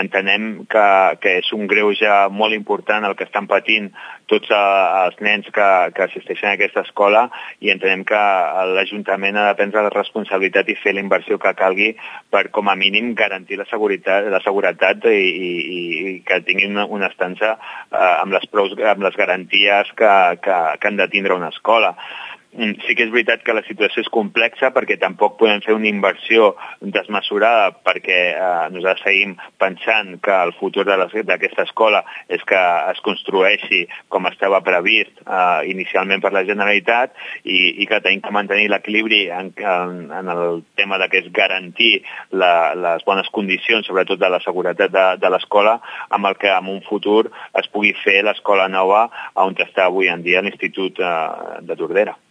entenem que és un greuge molt important el que estan patint tots els nens que assisteixen a aquesta escola, i entenem que l'Ajuntament ha de prendre la responsabilitat i fer la inversió que calgui per, com a mínim, garantir la seguretat i que tinguin una estança amb les garanties que han de tindre una escola. Sí que és veritat que la situació és complexa perquè tampoc podem fer una inversió desmesurada, perquè nosaltres seguim pensant que el futur d'aquesta escola és que es construeixi com estava previst inicialment per la Generalitat, i que tenim que mantenir l'equilibri en el tema que és garantir les bones condicions, sobretot de la seguretat de l'escola, amb el que en un futur es pugui fer l'escola nova on està avui en dia l'Institut de Tordera.